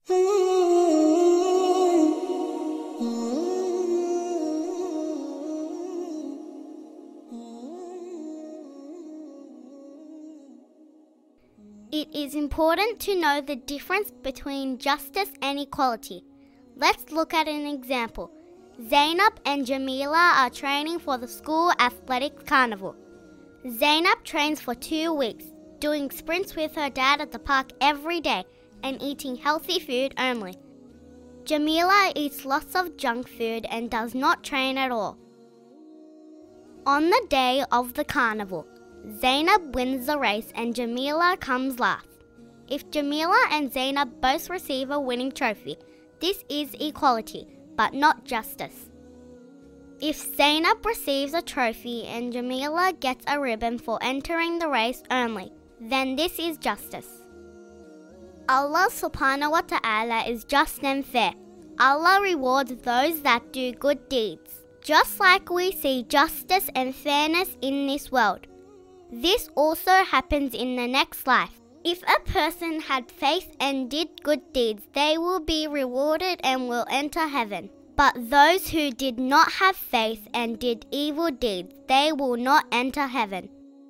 It is important to know the difference between justice and equality. Let's look at an example. Zainab and Jamila are training for the school athletics carnival. Zainab trains for 2 weeks, doing sprints with her dad at the park every day and eating healthy food only. Jamila eats lots of junk food and does not train at all. On the day of the carnival, Zainab wins the race and Jamila comes last. If Jamila and Zainab both receive a winning trophy, this is equality, but not justice. If Zainab receives a trophy and Jamila gets a ribbon for entering the race only, then this is justice. Allah subhanahu wa ta'ala is just and fair. Allah rewards those that do good deeds, just like we see justice and fairness in this world. This also happens in the next life. If a person had faith and did good deeds, they will be rewarded and will enter heaven. But those who did not have faith and did evil deeds, they will not enter heaven.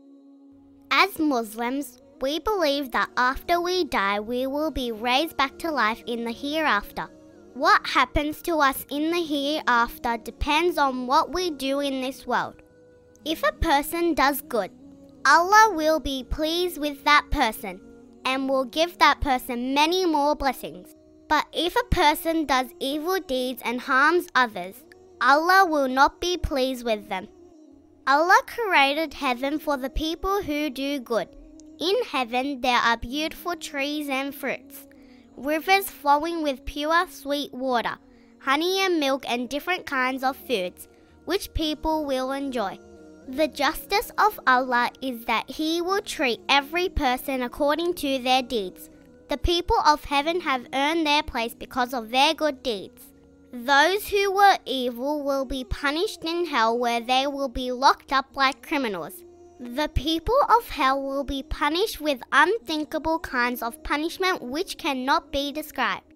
As Muslims, we believe that after we die, we will be raised back to life in the hereafter. What happens to us in the hereafter depends on what we do in this world. If a person does good, Allah will be pleased with that person and will give that person many more blessings. But if a person does evil deeds and harms others, Allah will not be pleased with them. Allah created heaven for the people who do good. In heaven there are beautiful trees and fruits, rivers flowing with pure sweet water, honey and milk and different kinds of foods, which people will enjoy. The justice of Allah is that He will treat every person according to their deeds. The people of heaven have earned their place because of their good deeds. Those who were evil will be punished in hell, where they will be locked up like criminals. The people of hell will be punished with unthinkable kinds of punishment which cannot be described.